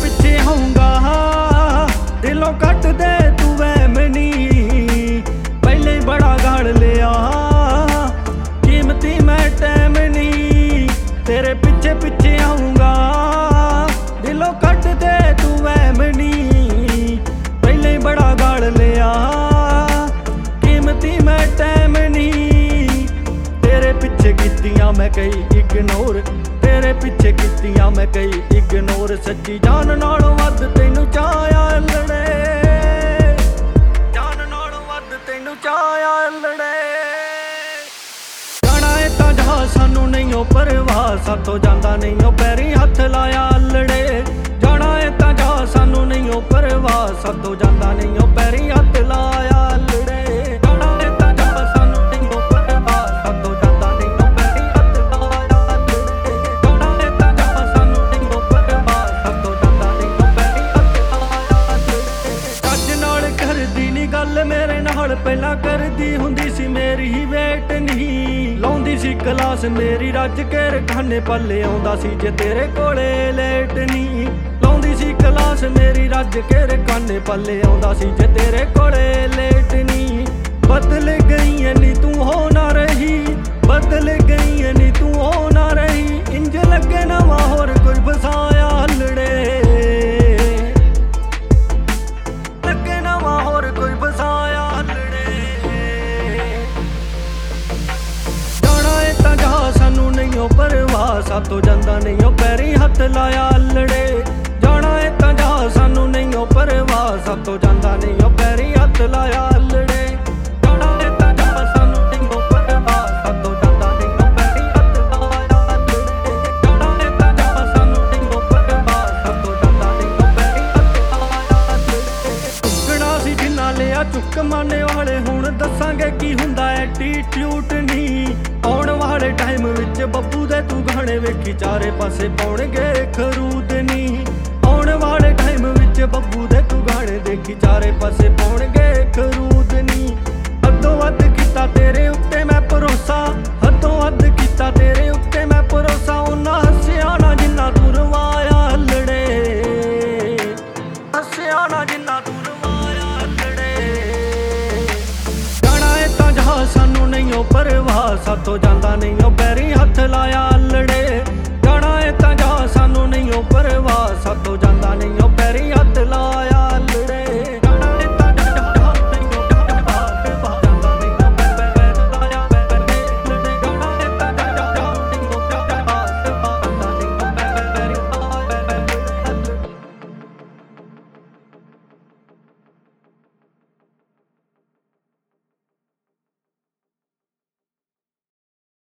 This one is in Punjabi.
ਪਿੱਛੇ ਆਉਂਗਾ ਦਿਲੋਂ ਕੱਟ ਦੇ ਤੂੰ ਵਹਿਮ ਨੀ। ਪਹਿਲੇ ਬੜਾ ਗਾਲ ਲਿਆ ਕੀਮਤੀ ਮੈਂ ਟਾਈਮ ਨੀ। ਤੇਰੇ ਪਿੱਛੇ ਪਿੱਛੇ ਆਉਂਗਾ ਦਿਲੋਂ ਕੱਟ ਦੇ ਤੂੰ ਵਹਿਮ ਨੀ। ਪਹਿਲੇ ਬੜਾ ਗਾਲ ਲਿਆ ਕੀਮਤੀ ਮੈਂ ਟਾਈਮ ਨੀ। ਤੇਰੇ ਪਿੱਛੇ ਕੀਤੀਆਂ ਮੈਂ ਕਈ ਇਗਨੋਰ, ਤੇਰੇ ਪਿੱਛੇ ਕੀਤੀਆਂ ਮੈਂ ਕਈ ਇਗਨੋਰ। ਸੱਚੀ ਜਾਨ ਨਾਲੋਂ ਵੱਧ ਤੈਨੂੰ ਚਾਹਿਆ ਲੜੇ, ਜਾਨ ਨਾਲੋਂ ਵੱਧ ਤੈਨੂੰ ਚਾਹਿਆ ਲੜੇ। ਜਾਣਾ ਏ ਤਾਂ ਜਾ ਸਾਨੂੰ ਨਹੀਂ ਓ ਪਰਵਾਹ, ਸਾਥੋਂ ਜਾਂਦਾ ਨਹੀਂ ਓ ਪੈਰੀ ਹੱਥ ਲਾਇਆ ਲੜੇ। ਜਾਣਾ ਏ ਤਾਂ ਜਾ ਸਾਨੂੰ ਨਹੀਂ ਓ ਪਰਵਾਹ, ਸਾਥੋਂ ਜਾਂਦਾ ਨਹੀਂ ਓ ਪੈਰੀ ਹੱਥ ਲਾਇਆ ਲੜੇ। ਜਾਣਾ ਏ ਤਾਂ ਜਾ ਸਾਨੂੰ ਨਹੀਂ ਓ ਪਰਵਾਹ, ਸਾਥੋਂ ਜਾਂਦਾ ਨਹੀਂ ਓ ਪੈਰੀ ਹੱਥ ਲਾਇਆ ਲੜੇ। ਜਾਣਾ ਏ ਤਾਂ ਜਾ ਸਾਨੂੰ ਨਹੀਂ ਓ ਪਰਵਾਹ, ਸਾਥੋਂ ਜਾਂਦਾ ਨਹੀਂ ਓ ਪੈਰੀ ਹੱਥ ਲਾਇਆ ਲੜੇ। ਚੱਜ ਨਾਲ ਕਰਦੀ ਨੀ ਗੱਲ ਮੇਰੇ ਨਾਲ, ਪਹਿਲਾਂ ਕਰਦੀ ਹੁੰਦੀ ਸੀ ਮੇਰੀ ਹੀ ਵੇਟ ਨਹੀਂ। ਲਾਉਂਦੀ ਸੀ ਕਲਾਸ ਮੇਰੀ ਰੱਜ ਕੇ ਰਖਾਨੇ, ਪੱਲੇ ਆਉਂਦਾ ਸੀ ਜੇ ਤੇਰੇ ਕੋਲੇ ਲੇਟ ਨਹੀਂ। ਲਾਉਂਦੀ ਸੀ ਕਲਾਸ ਮੇਰੀ ਰੱਜ ਕੇ ਰਖਾਨੇ, ਪੱਲੇ ਆਉਂਦਾ ਸੀ ਜੇ ਤੇਰੇ ਕੋਲੇ ਲੇਟ ਨਹੀਂ। ਬਦਲ ਗਈ ਐ ਨੀ ਤੂੰ ਹੋ ਨਾ ਰਹੀ, ਬਦਲ ਗਈ ਐ ਨੀ ਤੂੰ ਹੋ ਨਾ ਰਹੀ। ਇੰਜ ਲੱਗੇ ਨਵਾਂ ਹੋਰ ਕੋਈ ਫਸਾਇਆ ਲੜੇ, ਲੱਗੇ ਨਵਾਂ ਹੋਰ ਕੋਈ ਫਸਾਇਆ ਲੜੇ। ਜਾਣਾ ਏ ਤਾਂ ਜਾ ਸਾਨੂੰ ਨਹੀਂ ਓ ਪਰਵਾਹ, ਸਾਥੋਂ ਜਾਂਦਾ ਨਹੀਂ ਓ ਪੈਰੀ ਹੱਥ ਲਾਇਆ ਲੜੇ। ਜਾਣਾ ਏ ਤਾਂ ਜਾ ਸਾਨੂੰ ਨਹੀਂ ਓ ਪਰਵਾਹ, ਸਾਥੋਂ ਜਾਂਦਾ ਨਹੀਂ ਓ ਪੈਰੀ ਹੱਥ ਲਾਇਆ ਲੜੇ। ਜਾਣਾ ਏ ਤਾਂ ਜਾ ਸਾਨੂੰ ਨਹੀਂ ਓ ਪਰਵਾਹ, ਸਾਥੋਂ ਜਾਂਦਾ ਨਹੀਂ ਓ ਪੈਰੀ ਹੱਥ ਲਾਇਆ ਲੜੇ। ਜਾਣਾ ਏ ਤਾਂ ਜਾ ਸਾਨੂੰ ਨਹੀਂ ਓ ਪਰਵਾਹ, ਸਾਥੋਂ ਜਾਂਦਾ ਨਹੀਂ ਓ ਪੈਰੀ ਹੱਥ ਲਾਇਆ ਲੜੇ। ਚੁੱਕਣਾ ਸੀ ਜਿੰਨਾ ਲਿਆ ਚੁੱਕ ਮਾਨੇ ਵਾਲੇ, ਹੁਣ ਦੱਸਾਂਗੇ ਕੀ ਹੁੰਦਾ ਐਟੀਟਿਊਡ ਨੀ। ਆਉਣ ਵਾਲੇ ਟਾਈਮ ਵਿੱਚ ਬੱਬੂ ਦੇ ਤੂੰ ਗਾਣੇ ਵੇਖੀ ਚਾਰੇ ਪਾਸੇ ਪਾਉਣਗੇ ਖਰੂਦ ਨੀ। ਆਉਣ ਵਾਲੇ ਟਾਈਮ ਵਿੱਚ ਬੱਬੂ ਦੇ ਤੂੰ ਗਾਣੇ ਦੇਖੀ ਚਾਰੇ ਪਾਸੇ ਪਾਉਣਗੇ ਖਰੂਦ ਨੀ। ਹੱਦੋਂ ਵੱਧ ਕੀਤਾ ਤੇਰੇ ਉੱਤੇ ਮੈਂ ਭਰੋਸਾ, ਹੱਦੋਂ ਵੱਧ ਕੀਤਾ ਤੇਰੇ ਉੱਤੇ ਮੈਂ ਭਰੋਸਾ। ਉਹਨਾਂ ਹੱਸਿਆ ਨਾ ਜਿੰਨਾ ਤੂੰ ਰਵਾਇਆ ਲੜੇ, ਹੱਸਿਆ ਨਾ ਜਿੰਨਾ ਤੂੰ ਰਵਾਇਆ ਲੜੇ। ਜਾਣਾ ਏ ਤਾਂ ਜਾ ਸਾਨੂੰ ਨਹੀਂ ਓ ਪਰਵਾਹ, ਸਾਥੋਂ ਜਾਂਦਾ ਨਹੀਂ ਓ ਪੈਰੀ ਹੱਥ ਲਾਇਆ ਲੜੇ। ਜਾਣਾ ਏ ਤਾਂ ਜਾ ਸਾਨੂੰ ਨਹੀਂ ਓ ਪਰਵਾਹ,